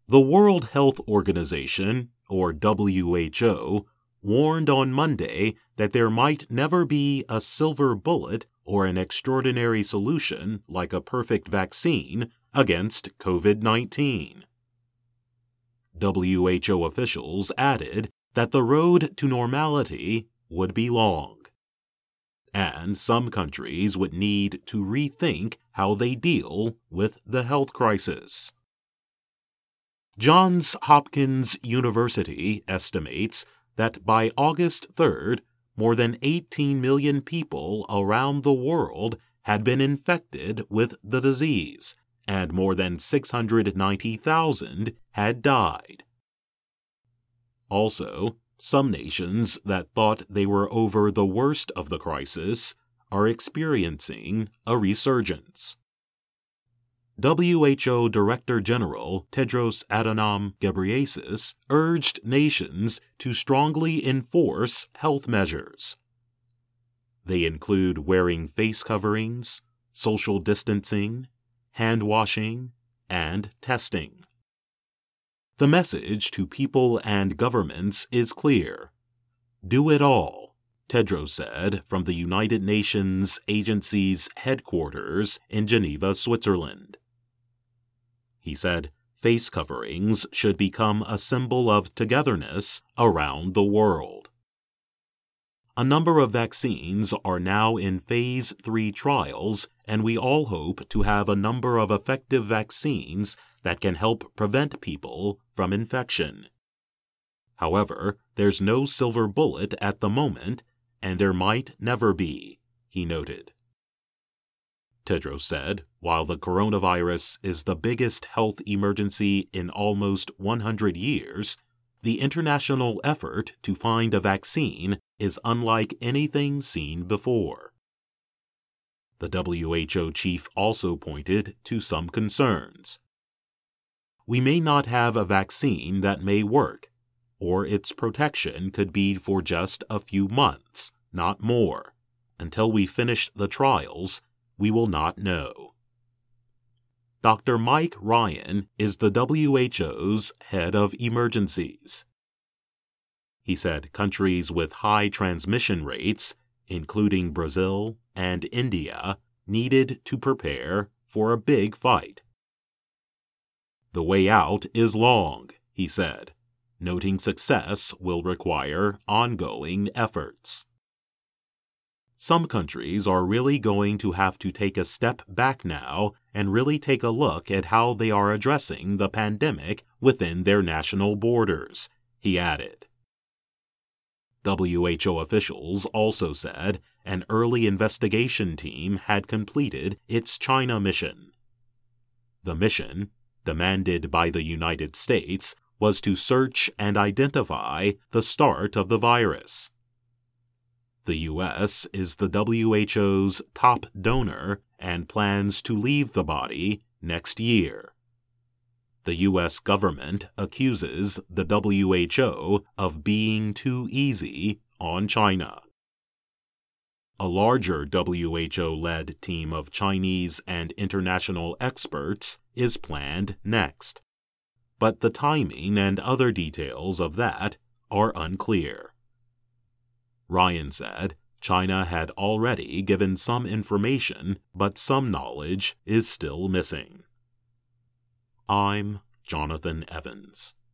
The World Health Organization, or WHO, warned on Monday that there might never be a silver bullet or an extraordinary solution like a perfect vaccine against COVID-19. WHO officials added that the road to normality would be long, and some countries would need to rethink how they deal with the health crisis. Johns Hopkins University estimates that by August 3rd, more than 18 million people around the world had been infected with the disease, and more than 690,000 had died. Also, some nations that thought they were over the worst of the crisis are experiencing a resurgence. WHO Director General Tedros Adhanom Ghebreyesus urged nations to strongly enforce health measures. They include wearing face coverings, social distancing, hand washing, and testing. The message to people and governments is clear. Do it all, Tedros said from the United Nations agency's headquarters in Geneva, Switzerland. He said face coverings should become a symbol of togetherness around the world. A number of vaccines are now in Phase 3 trials, and we all hope to have a number of effective vaccines that can help prevent people from infection. However, there's no silver bullet at the moment, and there might never be, he noted. Tedros said, while the coronavirus is the biggest health emergency in almost 100 years, the international effort to find a vaccine is unlike anything seen before. The WHO chief also pointed to some concerns. We may not have a vaccine that may work, or its protection could be for just a few months, not more. Until we finish the trials, we will not know. Dr. Mike Ryan is the WHO's head of emergencies. He said countries with high transmission rates, including Brazil and India, needed to prepare for a big fight. The way out is long, he said, noting success will require ongoing efforts. Some countries are really going to have to take a step back now and really take a look at how they are addressing the pandemic within their national borders, he added. WHO officials also said an early investigation team had completed its China mission. The mission, demanded by the United States, was to search and identify the start of the virus. The U.S. is the WHO's top donor and plans to leave the body next year. The U.S. government accuses the WHO of being too easy on China. A larger WHO-led team of Chinese and international experts is planned next, but the timing and other details of that are unclear. Ryan said China had already given some information, but some knowledge is still missing. I'm Jonathan Evans.